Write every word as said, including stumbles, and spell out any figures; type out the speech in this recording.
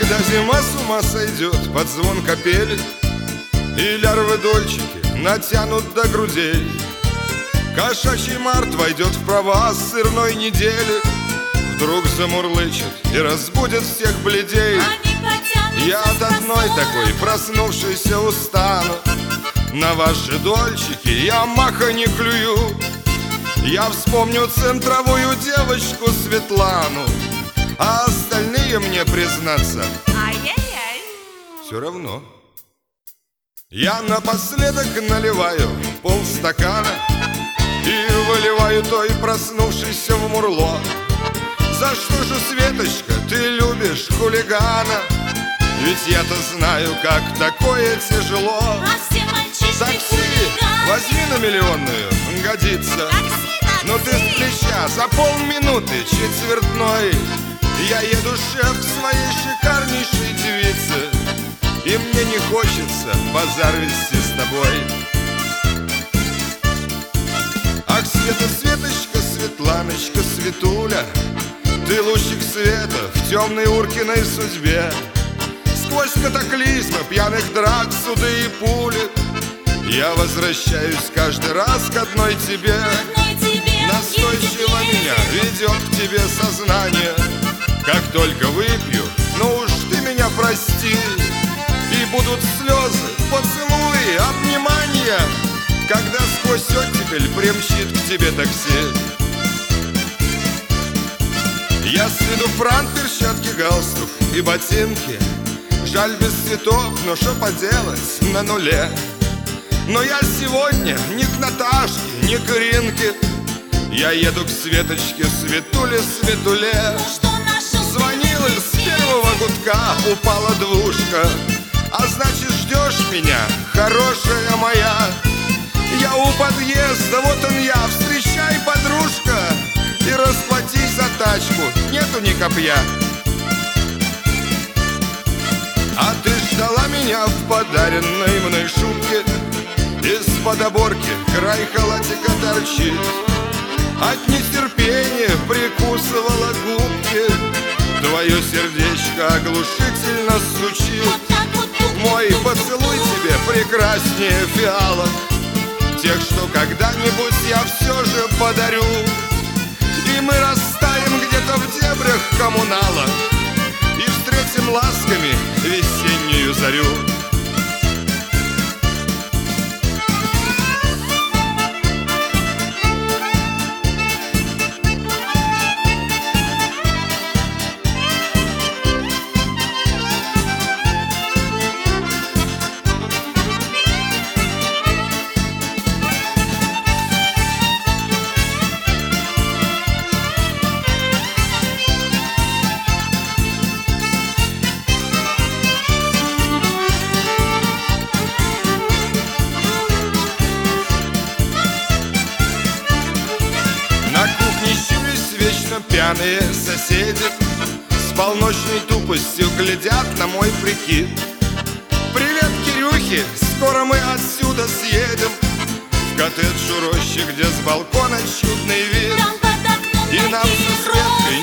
Когда зима с ума сойдет под звон капели, и лярвы-дольчики натянут до грудей, кошачий март войдет в права сырной недели, вдруг замурлычет и разбудит всех бледей. Я от одной такой проснувшейся устану, на ваши дольчики я маха не клюю. Я вспомню центровую девочку Светлану, а остальные мне, признаться, ай-яй-яй, все равно. Я напоследок наливаю полстакана и выливаю той проснувшейся в мурло. За что же, Светочка, ты любишь хулигана? Ведь я-то знаю, как такое тяжело. а все мальчишки Такси хулиганы. возьми на миллионную, годится. Такси, такси. Но ты с плеча за полминуты четвертной. Я еду, шеф, к своей шикарнейшей девице, и мне не хочется базар вести с тобой. Ах, Света, Светочка, Светланочка, Светуля, ты лучик света в темной Уркиной судьбе. Сквозь катаклизмы, пьяных драк, суды и пули я возвращаюсь каждый раз к одной тебе. Одной тебе, Настойчиво и тебе. меня ведет к тебе сознание. Как только выпью, ну уж ты меня прости, и будут слезы, поцелуи, обнимания, когда сквозь оттепель примчит к тебе такси. Я с виду франк, перчатки, галстук и ботинки, жаль без цветов, но что поделать, на нуле. Но я сегодня ни к Наташке, ни к Иринке, я еду к Светочке, Светуле, Светуле. Что нашел Звонила ты на с свете? первого гудка, упала двушка, а значит ждешь меня, хорошая моя. Я у подъезда, вот он я, встречай, подружка, и расплатись за тачку, нету ни копья. А ты ждала меня в подаренной мной шубке, из-под оборки край халатика торчит. От нетерпения прикусывала губки, твое сердечко оглушительно стучит. Вот так вот, тук, Мой тук, поцелуй тук. тебе прекраснее фиалок, тех, что когда-нибудь я все же подарю. И мы растаем где-то в дебрях коммунала и встретим ласками весеннюю зарю. Пьяные соседи с полночной тупостью глядят на мой прикид. Привет, Кирюхи, скоро мы отсюда съедем в коттедж у рощи, где с балкона чудный вид. Там под окном И нам такие со Светкой